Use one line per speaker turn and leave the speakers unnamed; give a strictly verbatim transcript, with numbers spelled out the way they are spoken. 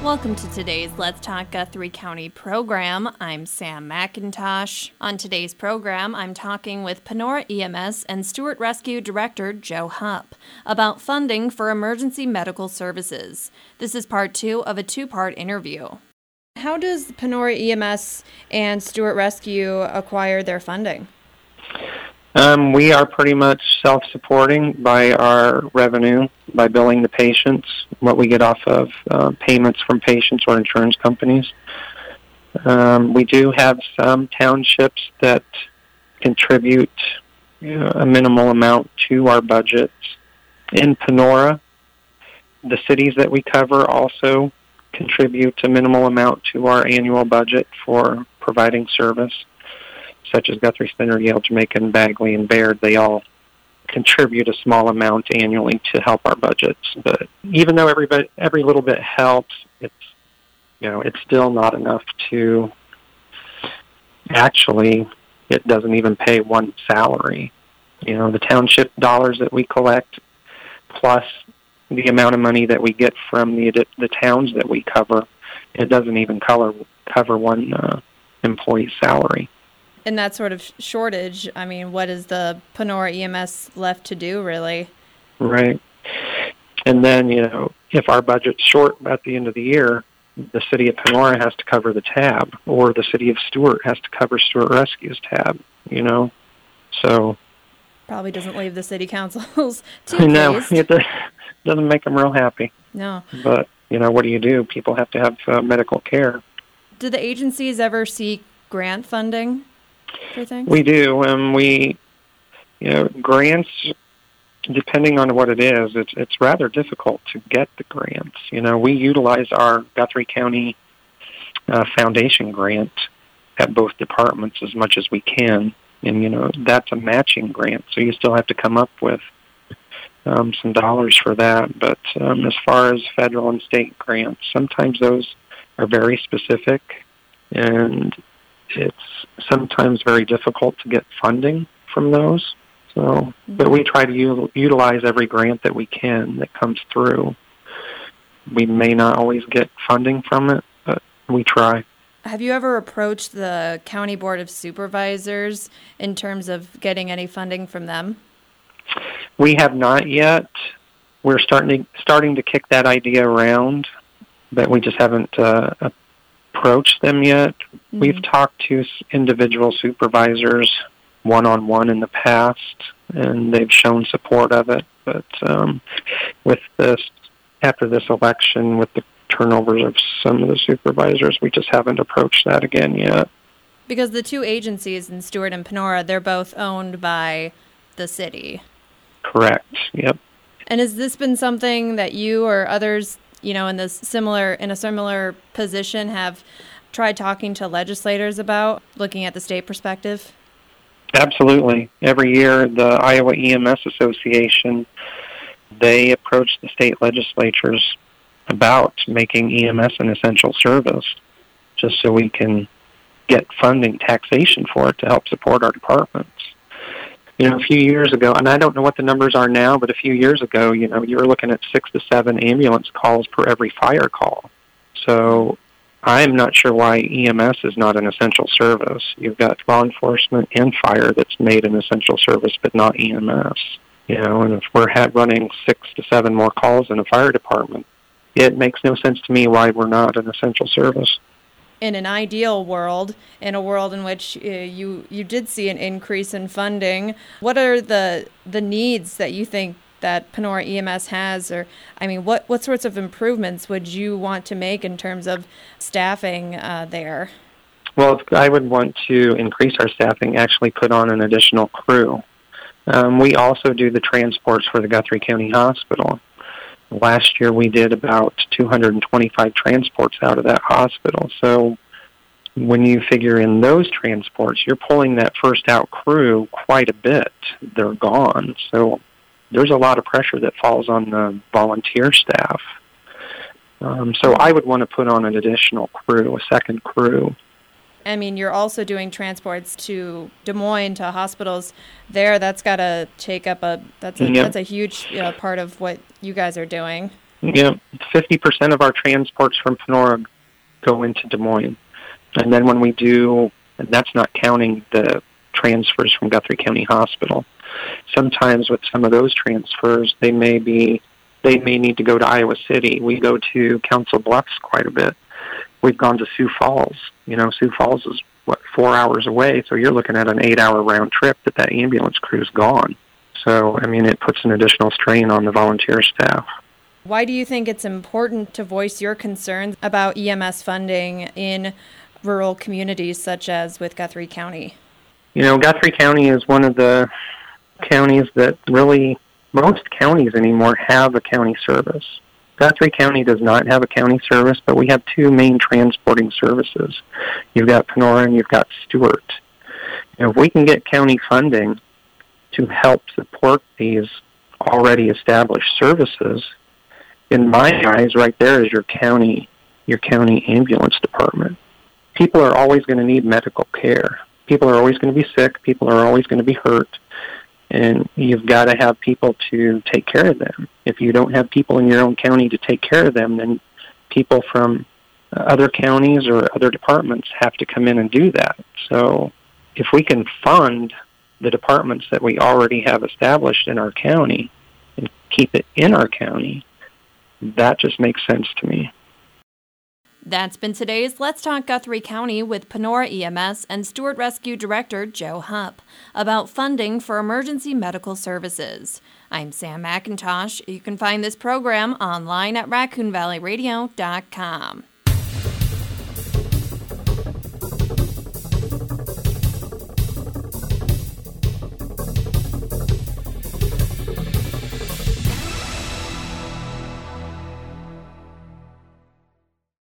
Welcome to today's Let's Talk Guthrie County program. I'm Sam McIntosh. On today's program, I'm talking with Panora E M S and Stuart Rescue Director Joe Hupp about funding for emergency medical services. This is part two of a two-part interview. How does Panora E M S and Stuart Rescue acquire their funding?
Um, we are pretty much self-supporting by our revenue, by billing the patients, what we get off of uh, payments from patients or insurance companies. Um, we do have some townships that contribute you know, a minimal amount to our budget. In Panora, the cities that we cover also contribute a minimal amount to our annual budget for providing service, such as Guthrie Center, Yale, Jamaica, Bagley, and Baird. They all contribute a small amount annually to help our budgets. But even though every bit, every little bit helps, it's you know it's still not enough to actually. It doesn't even pay one salary. You know, the township dollars that we collect, plus the amount of money that we get from the the towns that we cover, it doesn't even cover cover one uh, employee's salary.
In that sort of shortage, I mean, what is the Panora E M S left to do, really?
Right. And then, you know, if our budget's short at the end of the year, the city of Panora has to cover the tab, or the city of Stuart has to cover Stuart Rescue's tab, you know? So...
Probably doesn't leave the city councils too
No,
pleased.
it doesn't make them real happy.
No.
But, you know, what do you do? People have to have uh, medical care.
Do the agencies ever seek grant funding for things?
We do. Um, we, you know, grants, depending on what it is, it's it's rather difficult to get the grants. You know, we utilize our Guthrie County uh, Foundation grant at both departments as much as we can. And, you know, that's a matching grant, so you still have to come up with um, some dollars for that. But um, as far as federal and state grants, sometimes those are very specific, and it's sometimes very difficult to get funding from those. So, but we try to u- utilize every grant that we can that comes through. We may not always get funding from it, but we try.
Have you ever approached the County Board of Supervisors in terms of getting any funding from them?
We have not yet. We're starting to, starting to kick that idea around, but we just haven't uh, approached them yet. Mm-hmm. We've talked to individual supervisors one-on-one in the past, and they've shown support of it. But um, with this, after this election, with the turnovers of some of the supervisors, we just haven't approached that again yet.
Because the two agencies in Stuart and Panora, they're both owned by the city.
Correct. Yep.
And has this been something that you or others, you know, in this similar in a similar position have tried talking to legislators about, looking at the state perspective?
Absolutely. Every year, the Iowa E M S Association, they approach the state legislatures about making E M S an essential service, just so we can get funding, taxation for it to help support our departments. You know, a few years ago, and I don't know what the numbers are now, but a few years ago, you know, you were looking at six to seven ambulance calls per every fire call. So I'm not sure why E M S is not an essential service. You've got law enforcement and fire that's made an essential service, but not E M S. You know, and if we're ha- running six to seven more calls in a fire department, it makes no sense to me why we're not an essential service.
In an ideal world, in a world in which uh, you you did see an increase in funding, what are the the needs that you think that Panora E M S has? Or, I mean, what, what sorts of improvements would you want to make in terms of staffing uh, there?
Well, I would want to increase our staffing, actually put on an additional crew. Um, we also do the transports for the Guthrie County Hospital. Last year we did about two hundred twenty-five transports out of that hospital. So when you figure in those transports, you're pulling that first out crew quite a bit. They're gone. So there's a lot of pressure that falls on the volunteer staff. Um, so I would want to put on an additional crew, a second crew.
I mean, you're also doing transports to Des Moines, to hospitals there. That's got to take up a, that's a,
yep.
that's a huge uh, part of what you guys are doing.
You know, fifty percent of our transports from Panora go into Des Moines. And then when we do, and that's not counting the transfers from Guthrie County Hospital. Sometimes with some of those transfers, they may be, they may need to go to Iowa City. We go to Council Bluffs quite a bit. We've gone to Sioux Falls. You know, Sioux Falls is, what, four hours away, so you're looking at an eight-hour round trip that that ambulance crew's gone. So, I mean, it puts an additional strain on the volunteer staff.
Why do you think it's important to voice your concerns about E M S funding in rural communities such as with Guthrie County?
You know, Guthrie County is one of the counties that really, most counties anymore have a county service. Guthrie County does not have a county service, but we have two main transporting services. You've got Panora and you've got Stuart. You know, if we can get county funding to help support these already established services, in my eyes, right there is your county, your county ambulance department. People are always going to need medical care. People are always going to be sick. People are always going to be hurt. And you've got to have people to take care of them. If you don't have people in your own county to take care of them, then people from other counties or other departments have to come in and do that. So if we can fund the departments that we already have established in our county and keep it in our county, that just makes sense to me.
That's been today's Let's Talk Guthrie County with Panora E M S and Stuart Rescue Director Joe Hupp about funding for emergency medical services. I'm Sam McIntosh. You can find this program online at raccoon valley radio dot com.